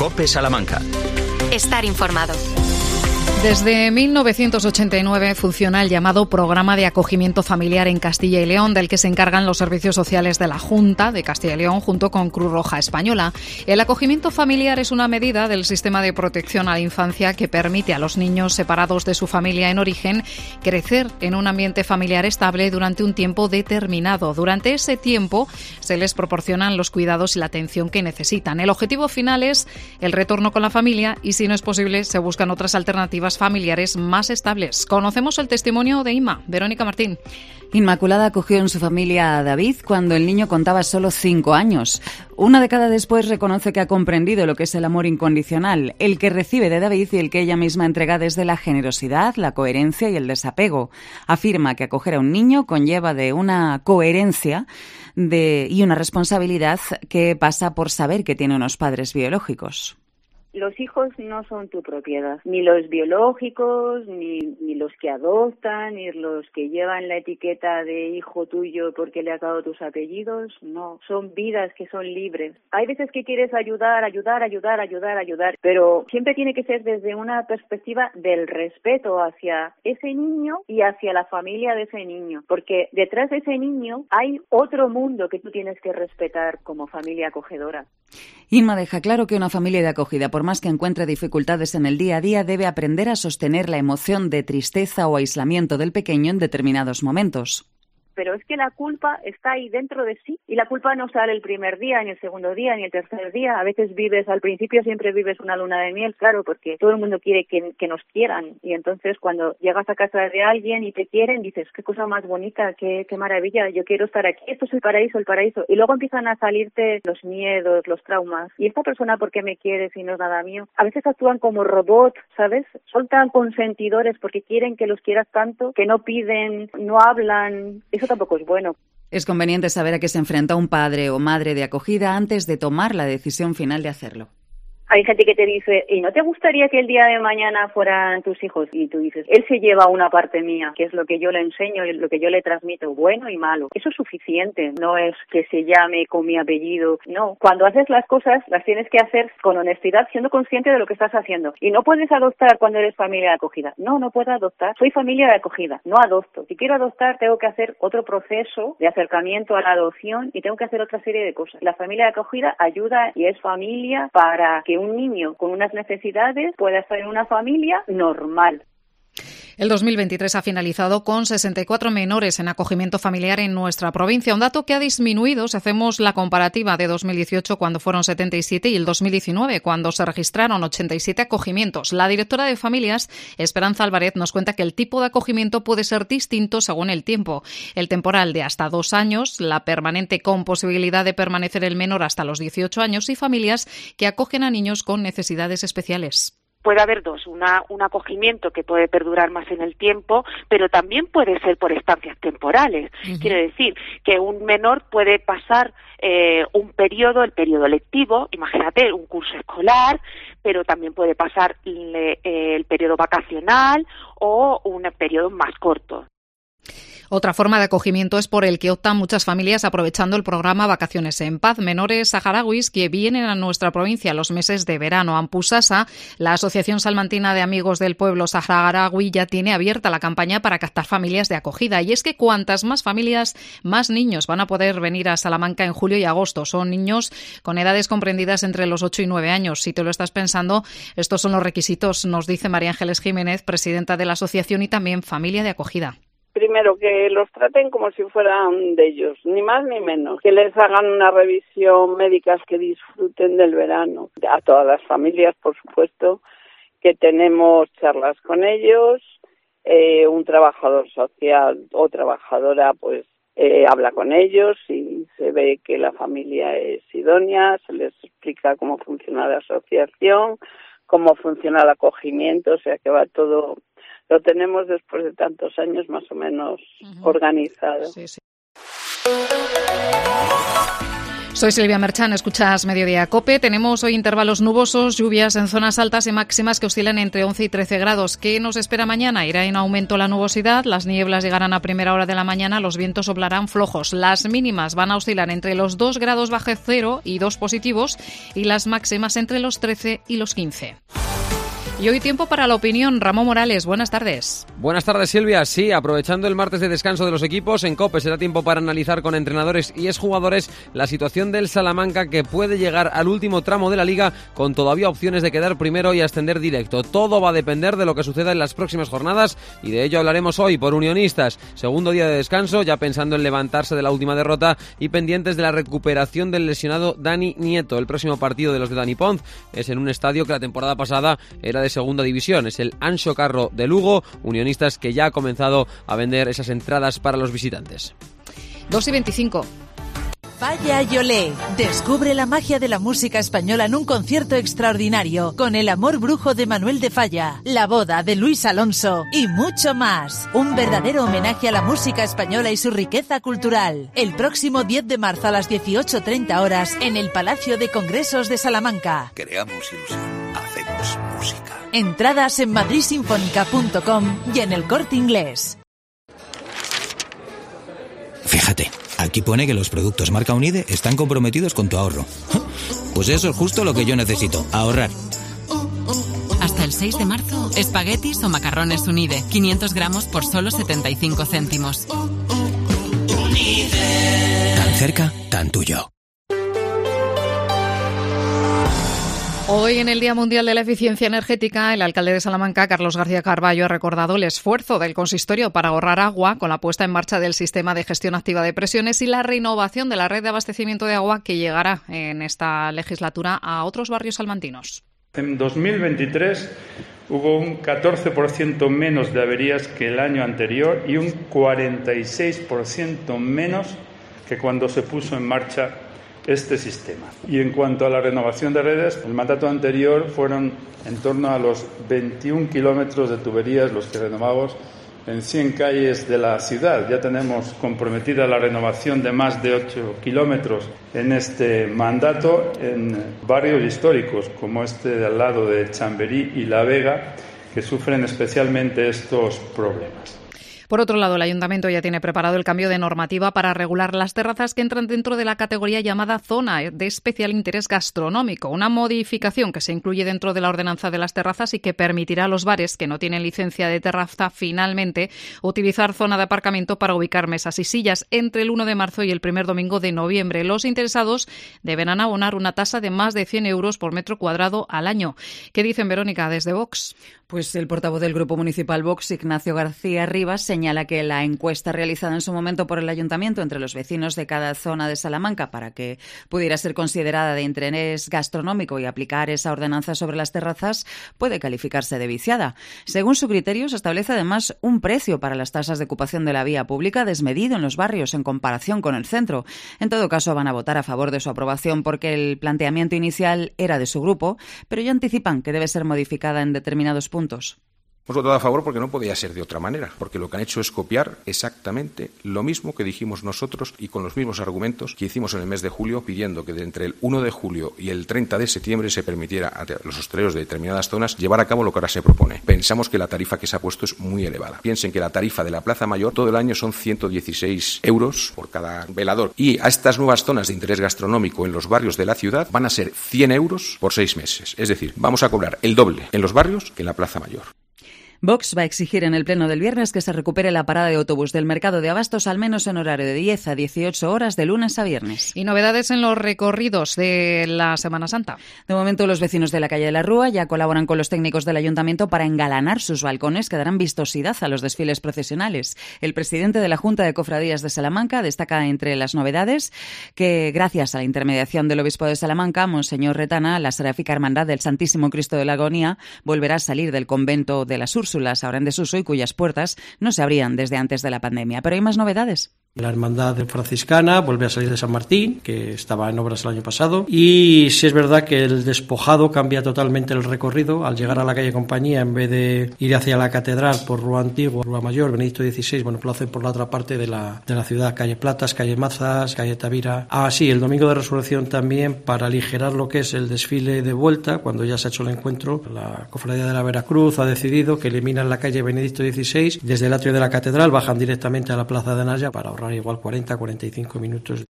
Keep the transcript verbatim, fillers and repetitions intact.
COPE Salamanca. Estar informado. Desde mil novecientos ochenta y nueve funciona el llamado Programa de Acogimiento Familiar en Castilla y León, del que se encargan los servicios sociales de la Junta de Castilla y León junto con Cruz Roja Española. El acogimiento familiar es una medida del sistema de protección a la infancia que permite a los niños separados de su familia en origen crecer en un ambiente familiar estable durante un tiempo determinado. Durante ese tiempo se les proporcionan los cuidados y la atención que necesitan. El objetivo final es el retorno con la familia y, si no es posible, se buscan otras alternativas familiares más estables. Conocemos el testimonio de Inma. Verónica Martín. Inmaculada acogió en su familia a David cuando el niño contaba solo cinco años. Una década después reconoce que ha comprendido lo que es el amor incondicional, el que recibe de David y el que ella misma entrega desde la generosidad, la coherencia y el desapego. Afirma que acoger a un niño conlleva de una coherencia de, y una responsabilidad que pasa por saber que tiene unos padres biológicos. Los hijos no son tu propiedad, ni los biológicos, ni, ni los que adoptan, ni los que llevan la etiqueta de hijo tuyo porque le has dado tus apellidos, no, son vidas que son libres. Hay veces que quieres ayudar, ayudar, ayudar, ayudar, ayudar, pero siempre tiene que ser desde una perspectiva del respeto hacia ese niño y hacia la familia de ese niño, porque detrás de ese niño hay otro mundo que tú tienes que respetar como familia acogedora. Inma deja claro que una familia de acogida, por más que encuentre dificultades en el día a día, debe aprender a sostener la emoción de tristeza o aislamiento del pequeño en determinados momentos. Pero es que la culpa está ahí dentro de sí y la culpa no sale el primer día, ni el segundo día, ni el tercer día. A veces vives, al principio siempre vives una luna de miel, claro, porque todo el mundo quiere que, que nos quieran y entonces cuando llegas a casa de alguien y te quieren dices, qué cosa más bonita, qué, qué maravilla, yo quiero estar aquí, esto es el paraíso, el paraíso. Y luego empiezan a salirte los miedos, los traumas. ¿Y esta persona por qué me quiere si no es nada mío? A veces actúan como robots, ¿sabes? Son tan consentidores porque quieren que los quieras tanto que no piden, no hablan. Eso tampoco es bueno. Es conveniente saber a qué se enfrenta un padre o madre de acogida antes de tomar la decisión final de hacerlo. Hay gente que te dice, ¿y no te gustaría que el día de mañana fueran tus hijos? Y tú dices, él se lleva una parte mía, que es lo que yo le enseño, lo que yo le transmito, bueno y malo. Eso es suficiente, no es que se llame con mi apellido. No, cuando haces las cosas, las tienes que hacer con honestidad, siendo consciente de lo que estás haciendo. Y no puedes adoptar cuando eres familia de acogida. No, no puedo adoptar. Soy familia de acogida, no adopto. Si quiero adoptar, tengo que hacer otro proceso de acercamiento a la adopción y tengo que hacer otra serie de cosas. La familia de acogida ayuda y es familia para que un niño con unas necesidades pueda estar en una familia normal. El dos mil veintitrés ha finalizado con sesenta y cuatro menores en acogimiento familiar en nuestra provincia, un dato que ha disminuido si hacemos la comparativa de dos mil dieciocho, cuando fueron setenta y siete, y el dos mil diecinueve, cuando se registraron ochenta y siete acogimientos. La directora de Familias, Esperanza Álvarez, nos cuenta que el tipo de acogimiento puede ser distinto según el tiempo. El temporal de hasta dos años, la permanente con posibilidad de permanecer el menor hasta los dieciocho años y familias que acogen a niños con necesidades especiales. Puede haber dos, una, un acogimiento que puede perdurar más en el tiempo, pero también puede ser por estancias temporales. Uh-huh. Quiere decir que un menor puede pasar eh, un periodo, el periodo lectivo, imagínate, un curso escolar, pero también puede pasar le, eh, el periodo vacacional o un periodo más corto. Otra forma de acogimiento es por el que optan muchas familias aprovechando el programa Vacaciones en Paz. Menores saharauis que vienen a nuestra provincia los meses de verano. Ampusasa, la Asociación Salmantina de Amigos del Pueblo Saharaui, ya tiene abierta la campaña para captar familias de acogida. Y es que cuantas más familias, más niños van a poder venir a Salamanca en julio y agosto. Son niños con edades comprendidas entre los ocho y nueve años. Si te lo estás pensando, estos son los requisitos, nos dice María Ángeles Jiménez, presidenta de la asociación y también familia de acogida. Primero, que los traten como si fueran de ellos, ni más ni menos. Que les hagan una revisión médica, que disfruten del verano. A todas las familias, por supuesto, que tenemos charlas con ellos. Eh, un trabajador social o trabajadora, pues, eh, habla con ellos y se ve que la familia es idónea, se les explica cómo funciona la asociación, cómo funciona el acogimiento, o sea que va todo... Lo tenemos después de tantos años más o menos uh-huh. organizado. Sí, sí. Soy Silvia Merchan, escuchas Mediodía COPE. Tenemos hoy intervalos nubosos, lluvias en zonas altas y máximas que oscilan entre once y trece grados. ¿Qué nos espera mañana? Irá en aumento la nubosidad, las nieblas llegarán a primera hora de la mañana, los vientos soplarán flojos. Las mínimas van a oscilar entre los dos grados bajo cero y dos positivos y las máximas entre los trece y los quince. Y hoy tiempo para la opinión. Ramón Morales, buenas tardes. Buenas tardes, Silvia. Sí, aprovechando el martes de descanso de los equipos, en COPE será tiempo para analizar con entrenadores y exjugadores la situación del Salamanca, que puede llegar al último tramo de la Liga con todavía opciones de quedar primero y ascender directo. Todo va a depender de lo que suceda en las próximas jornadas y de ello hablaremos hoy por Unionistas. Segundo día de descanso, ya pensando en levantarse de la última derrota y pendientes de la recuperación del lesionado Dani Nieto. El próximo partido de los de Dani Ponz es en un estadio que la temporada pasada era de segunda división, es el Anxo Carro de Lugo. Unionistas que ya ha comenzado a vender esas entradas para los visitantes. dos y veinticinco. Falla y Olé. Descubre la magia de la música española en un concierto extraordinario con El amor brujo de Manuel de Falla, La boda de Luis Alonso y mucho más. Un verdadero homenaje a la música española y su riqueza cultural. El próximo diez de marzo a las dieciocho treinta horas en el Palacio de Congresos de Salamanca. Creamos ilusión, hacemos música. Entradas en madrid sinfónica punto com y en El Corte Inglés. Fíjate, aquí pone que los productos marca Unide están comprometidos con tu ahorro. Pues eso es justo lo que yo necesito, ahorrar. Hasta el seis de marzo, espaguetis o macarrones Unide, quinientos gramos por solo setenta y cinco céntimos. Unide. Tan cerca, tan tuyo. Hoy, en el Día Mundial de la Eficiencia Energética, el alcalde de Salamanca, Carlos García Carballo, ha recordado el esfuerzo del consistorio para ahorrar agua con la puesta en marcha del sistema de gestión activa de presiones y la renovación de la red de abastecimiento de agua que llegará en esta legislatura a otros barrios salmantinos. En dos mil veintitrés hubo un catorce por ciento menos de averías que el año anterior y un cuarenta y seis por ciento menos que cuando se puso en marcha este sistema. Y en cuanto a la renovación de redes, el mandato anterior fueron en torno a los veintiún kilómetros de tuberías los que renovamos en cien calles de la ciudad. Ya tenemos comprometida la renovación de más de ocho kilómetros en este mandato en barrios históricos como este de al lado de Chamberí y La Vega, que sufren especialmente estos problemas. Por otro lado, el Ayuntamiento ya tiene preparado el cambio de normativa para regular las terrazas que entran dentro de la categoría llamada zona de especial interés gastronómico, una modificación que se incluye dentro de la ordenanza de las terrazas y que permitirá a los bares que no tienen licencia de terraza finalmente utilizar zona de aparcamiento para ubicar mesas y sillas entre el uno de marzo y el primer domingo de noviembre. Los interesados deberán abonar una tasa de más de cien euros por metro cuadrado al año. ¿Qué dicen, Verónica, desde Vox? Pues el portavoz del Grupo Municipal Vox, Ignacio García Rivas, señala que la encuesta realizada en su momento por el Ayuntamiento entre los vecinos de cada zona de Salamanca para que pudiera ser considerada de interés gastronómico y aplicar esa ordenanza sobre las terrazas puede calificarse de viciada. Según su criterio, se establece además un precio para las tasas de ocupación de la vía pública desmedido en los barrios en comparación con el centro. En todo caso, van a votar a favor de su aprobación porque el planteamiento inicial era de su grupo, pero ya anticipan que debe ser modificada en determinados puntos. Hemos votado a favor porque no podía ser de otra manera, porque lo que han hecho es copiar exactamente lo mismo que dijimos nosotros y con los mismos argumentos que hicimos en el mes de julio, pidiendo que de entre el uno de julio y el treinta de septiembre se permitiera a los hosteleros de determinadas zonas llevar a cabo lo que ahora se propone. Pensamos que la tarifa que se ha puesto es muy elevada. Piensen que la tarifa de la Plaza Mayor todo el año son ciento dieciséis euros por cada velador y a estas nuevas zonas de interés gastronómico en los barrios de la ciudad van a ser cien euros por seis meses. Es decir, vamos a cobrar el doble en los barrios que en la Plaza Mayor. Vox va a exigir en el pleno del viernes que se recupere la parada de autobús del mercado de Abastos al menos en horario de diez a dieciocho horas de lunes a viernes. Y novedades en los recorridos de la Semana Santa. De momento, los vecinos de la calle de la Rúa ya colaboran con los técnicos del Ayuntamiento para engalanar sus balcones que darán vistosidad a los desfiles procesionales. El presidente de la Junta de Cofradías de Salamanca destaca entre las novedades que, gracias a la intermediación del obispo de Salamanca, Monseñor Retana, la Seráfica Hermandad del Santísimo Cristo de la Agonía volverá a salir del convento de las Úrsulas, ahora en desuso, y cuyas puertas no se abrían desde antes de la pandemia. Pero hay más novedades. La hermandad franciscana vuelve a salir de San Martín, que estaba en obras el año pasado, y sí es verdad que el despojado cambia totalmente el recorrido. Al llegar a la calle Compañía, en vez de ir hacia la catedral por Rúa Antigua, Rúa Mayor, Benedicto dieciséis, bueno, pues lo hacen por la otra parte de la, de la ciudad, calle Platas, calle Mazas, calle Tavira. Ah, sí, el domingo de Resurrección también, para aligerar lo que es el desfile de vuelta, cuando ya se ha hecho el encuentro, la Cofradía de la Veracruz ha decidido que eliminan la calle Benedicto dieciséis, desde el atrio de la catedral bajan directamente a la Plaza de Naya para ahorrar igual cuarenta a cuarenta y cinco minutos.